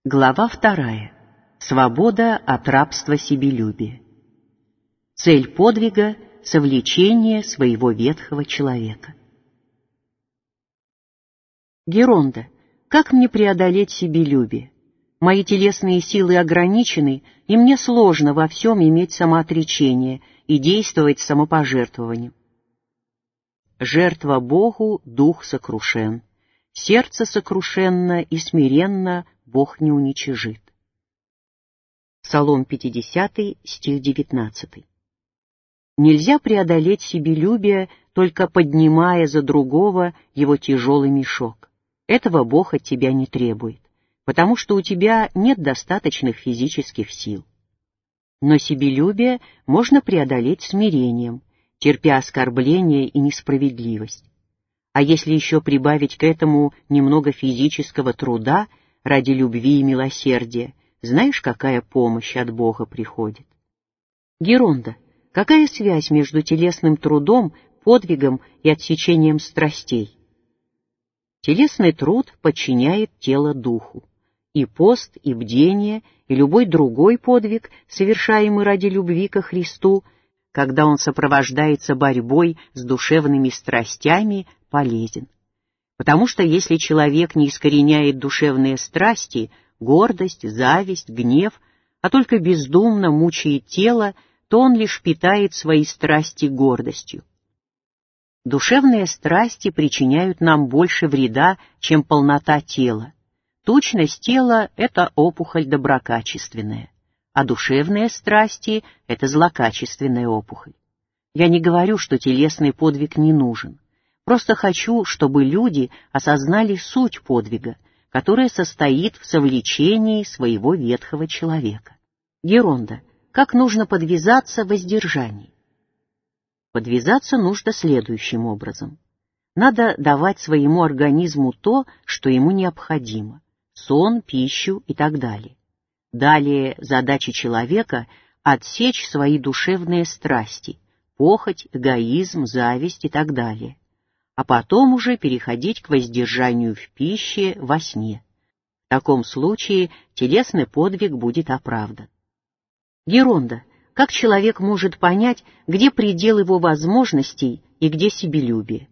Глава 2. Свобода от рабства себелюбия. Цель подвига — совлечение своего ветхого человека. Геронда, как мне преодолеть себелюбие? Мои телесные силы ограничены, и мне сложно во всем иметь самоотречение и действовать самопожертвованием. Жертва Богу дух сокрушен, сердце сокрушенно и смиренно Бог не уничижит. Псалом 50, стих 19. Нельзя преодолеть себелюбие, только поднимая за другого его тяжелый мешок. Этого Бог от тебя не требует, потому что у тебя нет достаточных физических сил. Но себелюбие можно преодолеть смирением, терпя оскорбления и несправедливость. А если еще прибавить к этому немного физического труда ради любви и милосердия, знаешь, какая помощь от Бога приходит? Геронда, какая связь между телесным трудом, подвигом и отсечением страстей? Телесный труд подчиняет тело духу. И пост, и бдение, и любой другой подвиг, совершаемый ради любви ко Христу, когда он сопровождается борьбой с душевными страстями, полезен. Потому что если человек не искореняет душевные страсти, гордость, зависть, гнев, а только бездумно мучает тело, то он лишь питает свои страсти гордостью. Душевные страсти причиняют нам больше вреда, чем полнота тела. Тучность тела — это опухоль доброкачественная, а душевные страсти — это злокачественная опухоль. Я не говорю, что телесный подвиг не нужен. Просто хочу, чтобы люди осознали суть подвига, которая состоит в совлечении своего ветхого человека. Геронда, как нужно подвязаться в воздержании? Подвязаться нужно следующим образом. Надо давать своему организму то, что ему необходимо — сон, пищу и так далее. Далее задача человека — отсечь свои душевные страсти — похоть, эгоизм, зависть и так далее. А потом уже переходить к воздержанию в пище, во сне. В таком случае телесный подвиг будет оправдан. Геронда, как человек может понять, где предел его возможностей и где себелюбие?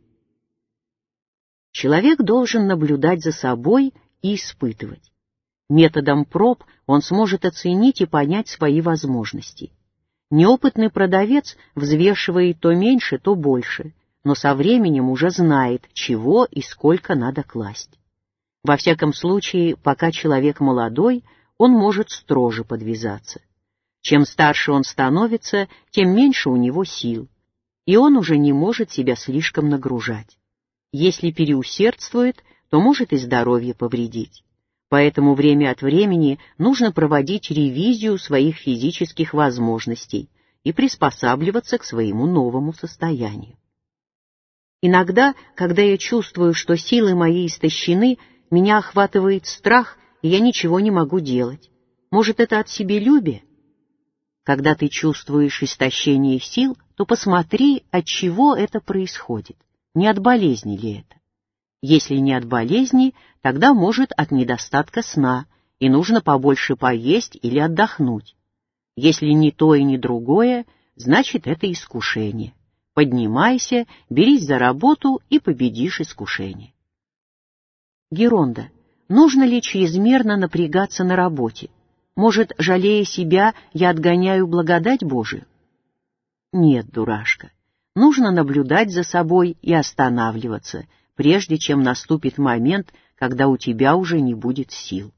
Человек должен наблюдать за собой и испытывать. Методом проб он сможет оценить и понять свои возможности. Неопытный продавец взвешивает то меньше, то больше, но со временем уже знает, чего и сколько надо класть. Во всяком случае, пока человек молодой, он может строже подвязаться. Чем старше он становится, тем меньше у него сил, и он уже не может себя слишком нагружать. Если переусердствует, то может и здоровье повредить. Поэтому время от времени нужно проводить ревизию своих физических возможностей и приспосабливаться к своему новому состоянию. Иногда, когда я чувствую, что силы мои истощены, меня охватывает страх, и я ничего не могу делать. Может, это от себелюбия? Когда ты чувствуешь истощение сил, то посмотри, от чего это происходит, не от болезни ли это. Если не от болезни, тогда, может, от недостатка сна, и нужно побольше поесть или отдохнуть. Если ни то и ни другое, значит, это искушение. Поднимайся, берись за работу и победишь искушение. Геронда, нужно ли чрезмерно напрягаться на работе? Может, жалея себя, я отгоняю благодать Божию? Нет, дурашка. Нужно наблюдать за собой и останавливаться, прежде чем наступит момент, когда у тебя уже не будет сил.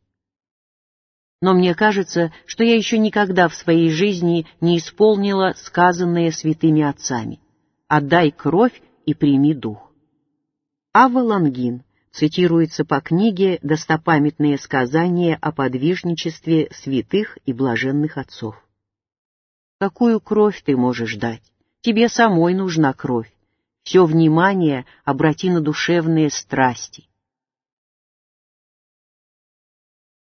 Но мне кажется, что я еще никогда в своей жизни не исполнила сказанное святыми отцами: «Отдай кровь и прими дух». Авва Лонгин цитируется по книге «Достопамятные сказания о подвижничестве святых и блаженных отцов». Какую кровь ты можешь дать? Тебе самой нужна кровь. Все внимание обрати на душевные страсти.